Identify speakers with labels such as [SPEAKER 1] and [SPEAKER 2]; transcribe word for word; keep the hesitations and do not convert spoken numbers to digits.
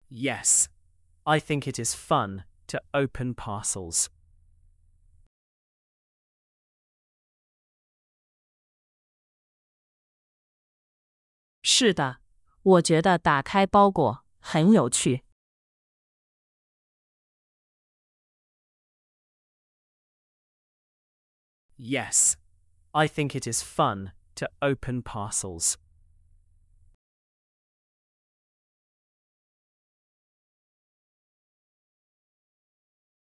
[SPEAKER 1] Yes, I think it is fun to open parcels.
[SPEAKER 2] 是的，我觉得打开包裹很有趣。
[SPEAKER 1] Yes, I think it is fun to open parcels.